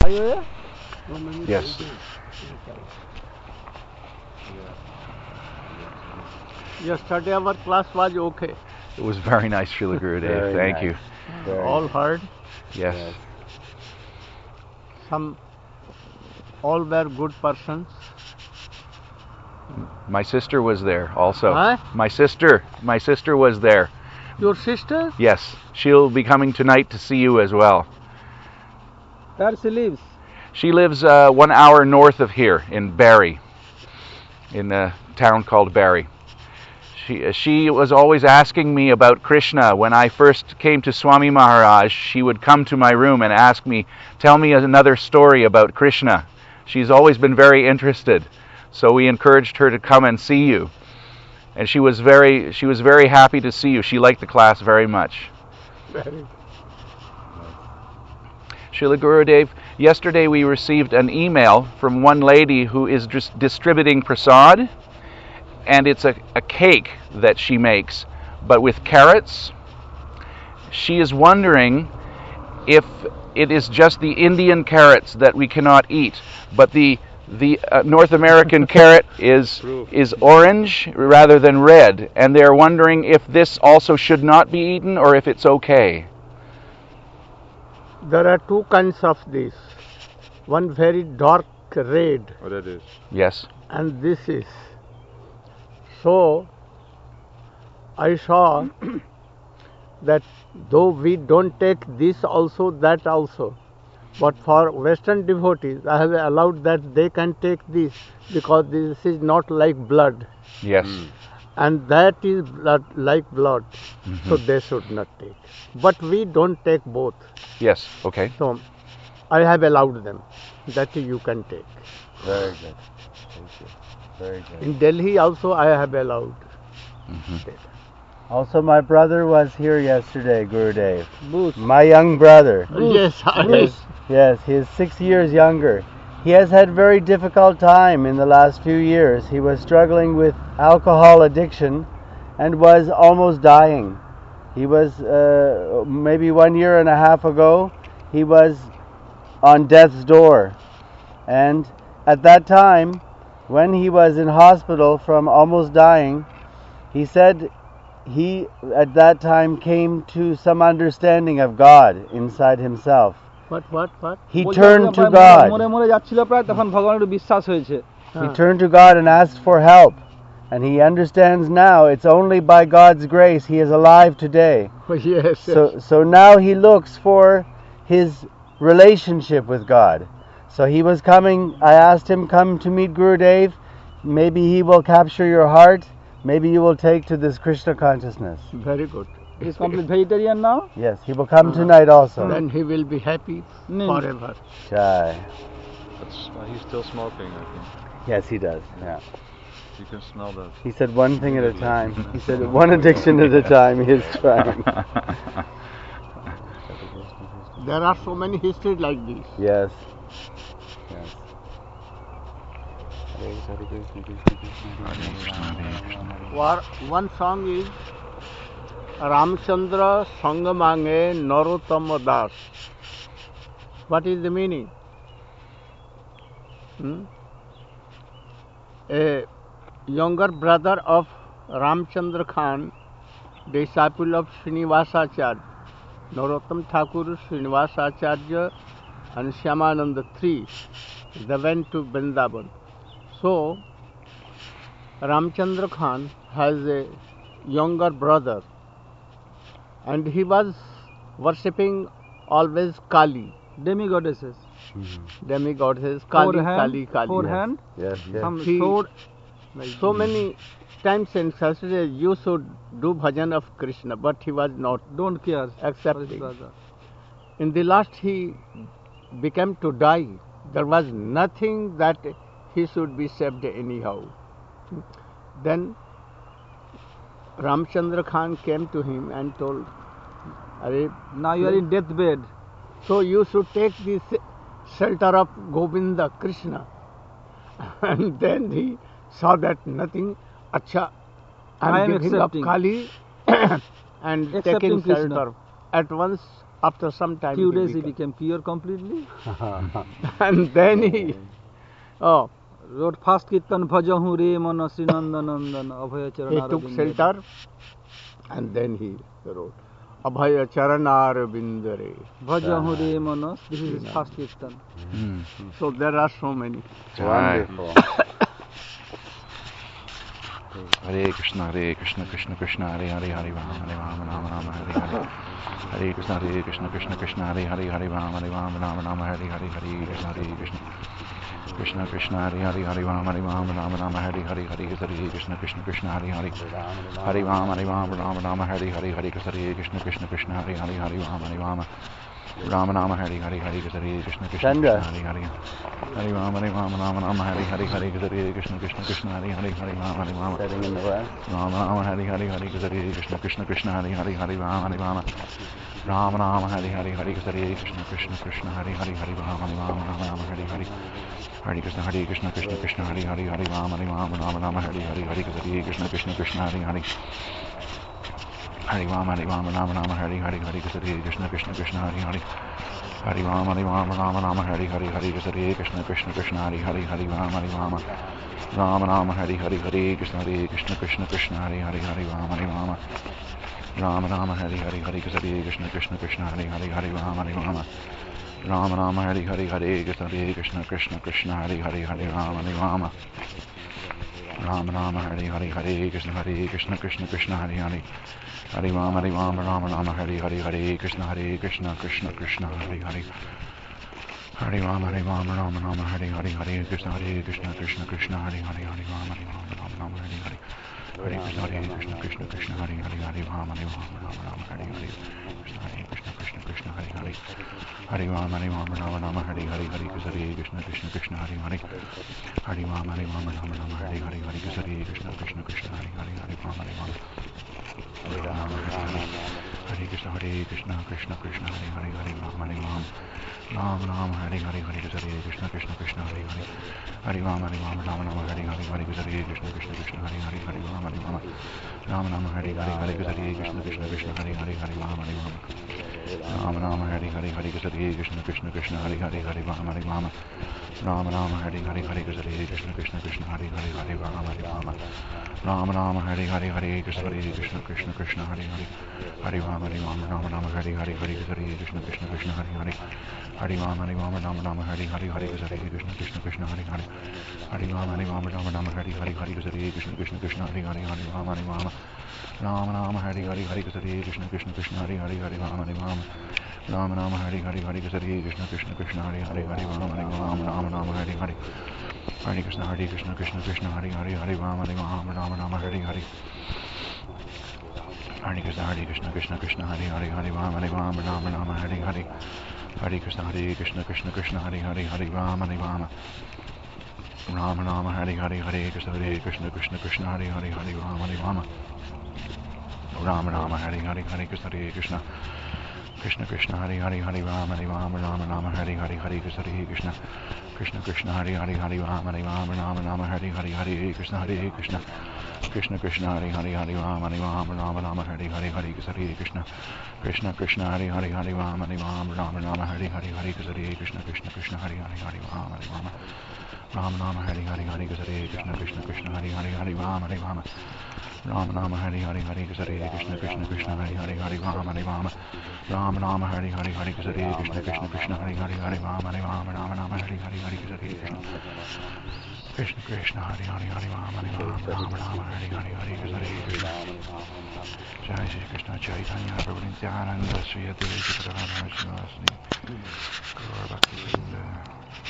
Are you here? Yes. Yesterday our class was okay. It was very nice, Srila Gurudev. Very Thank nice. you. Very All nice. heard. Yes. All were good persons. My sister was there also. Huh? My sister was there. Your sister? Yes. She'll be coming tonight to see you as well. Where she lives? She lives 1 hour north of here in Barrie, in a town called Barrie. She was always asking me about Krishna. When I first came to Swami Maharaj, she would come to my room and ask me, tell me another story about Krishna. She's always been very interested. So we encouraged her to come and see you. And she was very happy to see you. She liked the class very much. Very. Srila Gurudev, yesterday we received an email from one lady who is distributing prasad, and it's a cake that she makes, but with carrots. She is wondering if it is just the Indian carrots that we cannot eat, but the North American carrot is orange rather than red, and they're wondering if this also should not be eaten or if it's okay. There are two kinds of this. One very dark red. Oh, that is. Yes. And this is. So, I saw that though we don't take this also, that also, but for Western devotees, I have allowed that they can take this because this is not like blood. Yes. And that is blood, like blood. Mm-hmm. So they should not take. But we don't take both. Yes. Okay. So I have allowed them that you can take. Very good. Thank you. Very good. In Delhi also I have allowed. Mm-hmm. Also, my brother was here yesterday, Gurudev. Bruce. My young brother. Yes, Yes, he is 6 years younger. He has had very difficult time in the last few years. He was struggling with alcohol addiction and was almost dying. He was, maybe 1.5 years ago, he was on death's door. And at that time, when he was in hospital from almost dying, he said he at that time came to some understanding of God inside himself. What? He turned to God. মরে যাচ্ছিল প্রায় তখন ভগবানের একটু বিশ্বাস হয়েছে He turned to God and asked for help. And he understands now it's only by God's grace he is alive today. Yes. So now he looks for his relationship with God. So he was coming, I asked him, come to meet Gurudev. Maybe he will capture your heart. Maybe you will take to this Krishna consciousness. Very good. He's complete vegetarian now. Yes, he will come tonight also. Then he will be happy forever. Jai. He's still smoking, I think. Yes, he does. Yeah. You can smell that. He said one thing at a time. He said one addiction at a time he is trying. There are so many histories like this. Yes. One song is Ramchandra Sangamange Narottama Das. What is the meaning? A younger brother of Ramchandra Khan, disciple of Srinivasacharya, Narottam Thakur, Srinivasacharya and Shyamananda III, they went to Vrindavan. So, Ramchandra Khan has a younger brother and he was worshipping always Kali. Demigoddesses. Demigoddesses, Kali. Four hand. Yes. Some He- sword. So many times in Saturday you should do bhajan of Krishna, but he was not Don't care. for his accepting. brother. In the last he became to die. There was nothing that he should be saved anyhow. Then Ramchandra Khan came to him and told, Now you are in deathbed. so you should take this shelter of Govinda, Krishna. And then he saw that nothing, Acha, I I am am giving up accepting. Kali and Accepting taking Krishna. shelter. At once after some time, Few days he became pure completely. and then he, oh, Wrote fast Kirtan Bhajahu Re Mana Srinandanandan Abhaya he Charana took shelter, and then he wrote Abhaya Charanar Bindare. Bhajahu Re Mana. This is his fast Kirtan. Mm. So there are so many. Wonderful. Hare Krishna, Krishna Krishna, Hare Hare, Hare Ram, Rama Rama, Hare Hare. Hare Krishna, Krishna, Hare Hare, Hare Ram, Rama, Hare Hare, Hare Krishna, Krishna. Krishna Krishna Hare Hare Hare Rama Rama Hare Hare Hare Krishna Krishna Hare Hare Hare Rama Rama Hare Hare Hare Krishna Krishna Hare Hare Hare Rama Rama Hare Hare Hare Krishna Chandra. Hare Hare Hare Rama Rama Hare Hare Hare Krishna Hare Hare Hare Rama Setting in the west. Rama Hare Hare Hare Krishna Hare Hare Rama Rama Hare Hare Hare Krishna Hare Hare Hare Rama Hare Hare Hare Krishna Krishna Hare Hare Hare Rama Rama Hare Hare Hare Krishna Hare Hare Hare Rama Rama Hare Hare Hare Krishna Hare Hare Hare Rama Rama Hare Hare Hare Krishna Hare Hare Hare Rama Hare Hare Hare Krishna Hare Hare Hare Rama Hare Hare Hare Krishna Hare Hare Hare Rama Hare Hare Hare Krishna Hare Hare Hare Rama Hare Hare Hare Krishna Hare Hare Hare Rama Hare Hare Hare Krishna Hare Hare Hare Rama Hare Hare Hare Krishna Hare Hare Hare Rama Hare Hare Hare Krishna Hare Hare Hare Rama Hare Hare Krishna Hare Hare Hare Rama Hare Hare Hare Krishna Hare Hare Hare Rama Hare Hare Hare Krishna Hare Hare Hare Rama Hare Krishna Krishna Hare Hare Hare Rama Hare Hare Hare Krishna Hare Hare Hare Rama Hare Hare Hare Krishna Hare Hare Hare Rama Hare Hare Hare Krishna Hare Hare Hare Rama Hare Hare Hare Krishna Hare Hare Hare Rama Hare Hare Hare Krishna Hare Hare Hare Rama Hare Hare Hare Krishna Hare Hare Hare Rama Hare Hare Hare Krishna Hare Hare Hare Rama Hare Hare Hare Krishna Hare Hare Hare Rama Hare Hare Hare Krishna Hare Hare Hare Rama Hare Hare Hare Krishna Hare Hare Hare Rama Hare Hare Hare Krishna Hare Hare Hare Rama Hare Hare Hare Krishna Hare Hare Hare Rama Hare Hare Hare Krishna Hare Hare Hare Rama Hare Hare Hare Krishna Hare Hare Hare Rama Hare Hare Hare Krishna Hare Hare Hare Rama Hare Hare Hare Krishna Hare Hare Hare Rama Hare Hare Hare Krishna Hare Hare Hare Rama Hare Hare Hare Krishna Hare Hare Hare Rama Hare Hare Hare Krishna Hare Hare Hare Rama Hare Hare Hare Krishna Hare Hare Hare Rama Hare Hare Hare Krishna Hare Hare Hare Rama Hare Hare Hare Krishna Hare Hare Hare Rama Hare Hare Hare Krishna Hare Hare Hare Rama Hare Hare Hare Krishna Hare Hare Hare Rama Hare Hare Hare Krishna Jai Shri Krishna Chaitanya Prabhu Nityananda Sri Advaita Gadadhara Srivasadi Gaura Bhakti Vrinda